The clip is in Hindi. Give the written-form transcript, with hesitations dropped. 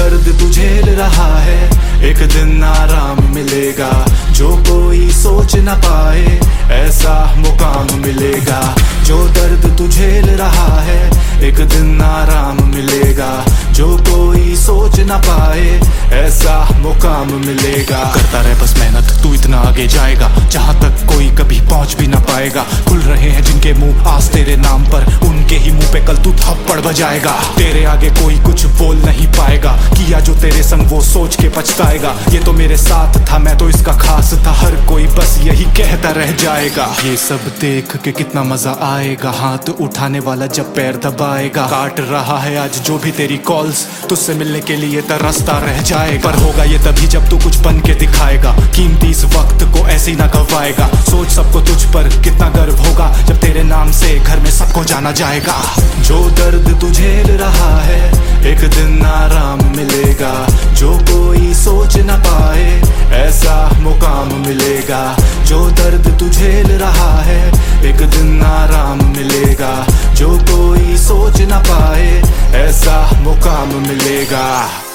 दर्द तू झेल रहा है एक दिन आराम मिलेगा। जो कोई सोच न पाए ऐसा मुकाम मिलेगा। जो दर्द तू झेल रहा है एक दिन आराम मिलेगा। जो कोई सोच न पाए ऐसा मुकाम मिलेगा। करता रहे बस मेहनत, तू इतना आगे जाएगा जहां तक कोई कभी पहुंच भी ना पाएगा। खुल रहे हैं जिनके मुंह आज तेरे नाम पर, उनके ही मुंह पे कल तू थप्पड़ बजाएगा। तेरे आगे कोई कुछ बोल नहीं पाएगा, किया जो तेरे संग वो सोच के पछताएगा। ये तो मेरे साथ था, मैं तो इसका खास था, हर कोई बस यही कहता रह जाएगा। ये सब देख के कितना मजा आएगा, हाथ उठाने वाला जब पैर दबाएगा। काट रहा है आज जो भी तेरी कॉल्स, तुझसे मिलने के लिए तरसता रह जाएगा। पर होगा ये तभी जब तू कुछ बन के दिखाएगा, कीमती इस वक्त को ऐसे ही ना गवाएगा। सोच सबको तुझ पर कितना गर्व होगा जब तेरे नाम से घर में सबको जाना जाएगा। जो दर्द तू झेल रहा है एक दिन आराम मिलेगा। जो कोई सोच न पाए ऐसा मुकाम मिलेगा। जो दर्द तू झेल रहा है एक दिन आराम मिलेगा। जो कोई सोच न पाए ऐसा मुकाम मिलेगा।